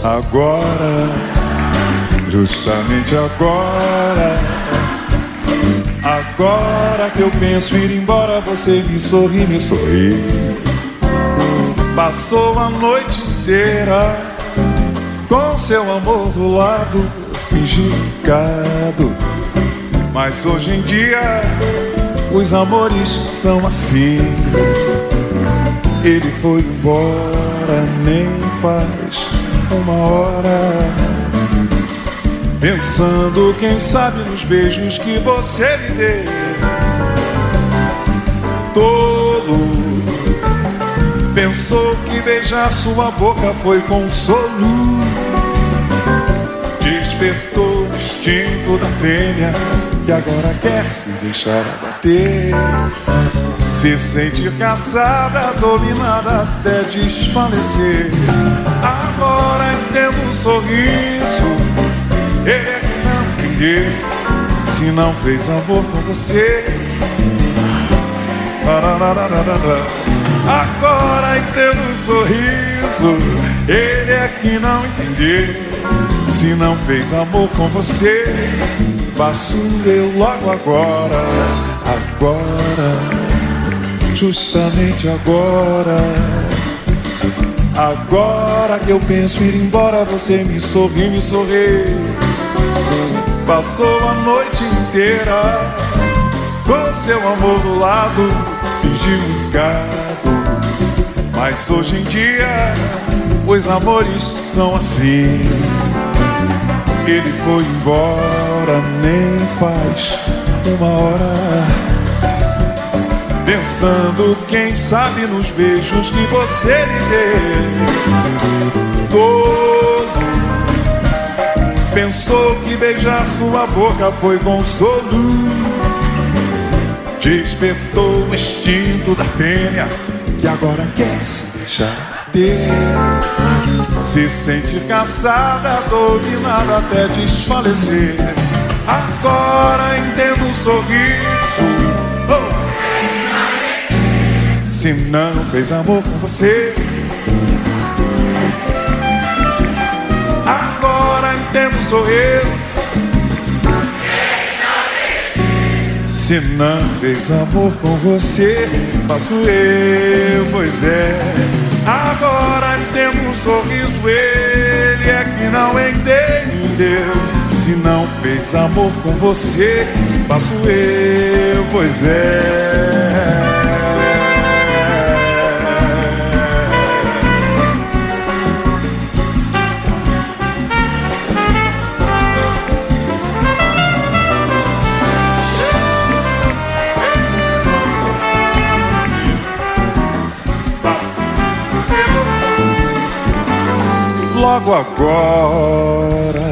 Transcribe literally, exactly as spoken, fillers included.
Agora, justamente agora, agora que eu penso ir embora, você me sorri, me sorri. Passou a noite inteira com seu amor do lado, fingi gado. Mas hoje em dia os amores são assim. Ele foi embora, nem faz uma hora, pensando, quem sabe, nos beijos que você me deu. Tolo, pensou que beijar sua boca foi consolo. Despertou o instinto da fêmea, que agora quer se deixar abater. Se sentir cansada, dominada até desfalecer. Agora entendo o sorriso, ele é que não entendeu. Se não fez amor com você, agora entendo o sorriso, ele é que não entendeu. Se não fez amor com você, faço eu logo agora. Agora, justamente agora, agora que eu penso ir embora, você me sorri, me sorri. Passou a noite inteira com seu amor do lado, fingiu um gado. Mas hoje em dia os amores são assim. Ele foi embora, nem faz uma hora, pensando, quem sabe, nos beijos que você me deu. Todo pensou que beijar sua boca foi consolo. Despertou o instinto da fêmea, que agora quer se deixar bater. Se sentir cansada, dominada até desfalecer. Agora entendo o sorriso, oh. Se não fez amor com você, agora entendo o sorriso. Se não fez amor com você, faço eu, pois é. Agora entendo o sorriso, ele é que não entendeu. Se não fez amor com você, faço eu, pois é. Logo agora,